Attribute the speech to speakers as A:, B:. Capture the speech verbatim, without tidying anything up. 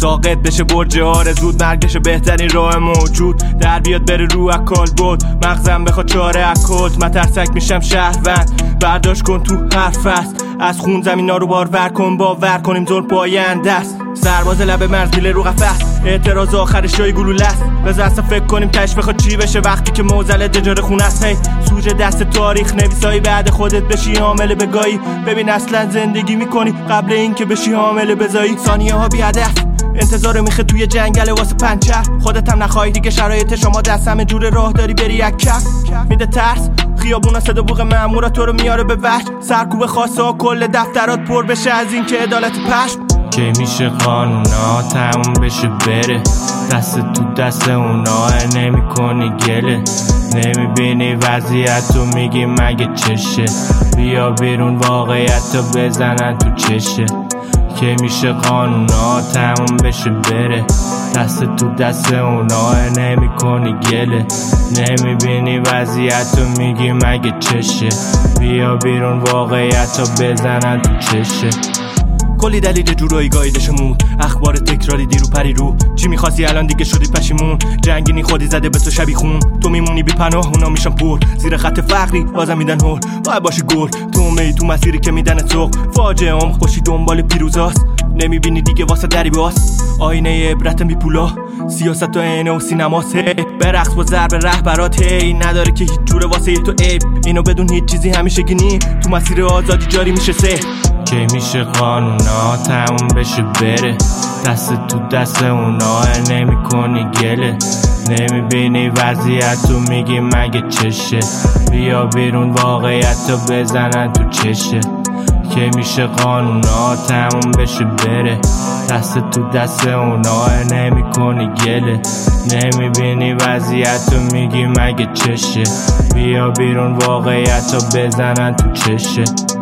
A: ساقط بشه برج آرزود، مرگش بهترین راه موجود، در بیاد بره رو اکال بود، مغزم بخواد چاره اکلت، مترسک میشم شهروند، برداشت کن تو حرف است، از خون زمینا رو بارور کن، باور کنیم ظلم پاینده است، سرباز لب مرز میله رو قفس، اعتراض آخر شای گلوله است، بذار اصلا فکر کنیم تش بخواد چی بشه وقتی که موزل دجار خونه است. هی سوژه دست تاریخ نویسایی، بعد خودت بشی حامل بگاهی، ببین اصلا زندگی میکنی قبل این که بشی حامل بزایی، ثانیه ها بی هدف انتظار میخه توی جنگل واسه پنچر، خودت هم نخواهی دیگه شرایط شما دست همه جور راه داری بری یک کف، میده ترس خیابونا صدا بوق مامورا تو رو میاره به وحش، سرکوب خاصه ها کل دفترات پر بشه از این که عدالت پشم،
B: که میشه قانونا تموم بشه بره، دست تو دست اونا نمی کنی گله، نمیبینی وضعیت تو میگی مگه چشه، بیا بیرون واقعیت تو بزنن تو چشه، که میشه قانونا تموم بشه بره، دست تو دست اونا نمی کنی گله، نمیبینی وضعیت تو میگی مگه چشه، بیا بیرون واقعیت تو بزنن تو چشه.
A: کلی دلیل جورایی گایدشمون، اخبار تکراری دیرو پری رو، چی میخواستی الان دیگه شدی پشیمون، جنگینی خودی زده به تو شبی خون، تو میمونی بی پناه اونا میشن پر، زیر خط فقری بازم میدن هول، باید باشی گل تو می تو مسیری که میدن سوق، فاجعه هم خوشی دنبال پیروزاست، نمیبینی دیگه واسه دری باز، آینه عبرت بی پولا، سیاست و عینه و سینماست، هی برقص با ضرب رهبرات، هی نداره که هیچ جوره واسه تو عیب، اینو بدون هیچ چیزی همیشه گنی، تو مسیر آزادی جاری میشه سه،
B: که میشه قانونا تموم بشه بره، دست تو دست اونا نمی کنی گله، نمیبینی وضعیت تو میگی مگه چشه، بیا بیرون واقعیت تو بزنن تو چشه، که میشه قانونا تموم بشه بره، دست تو دست اونا نمی کنی گله، نمیبینی وضعیت تو میگی مگه چشه، بیا بیرون واقعیت تو بزنن تو چشه.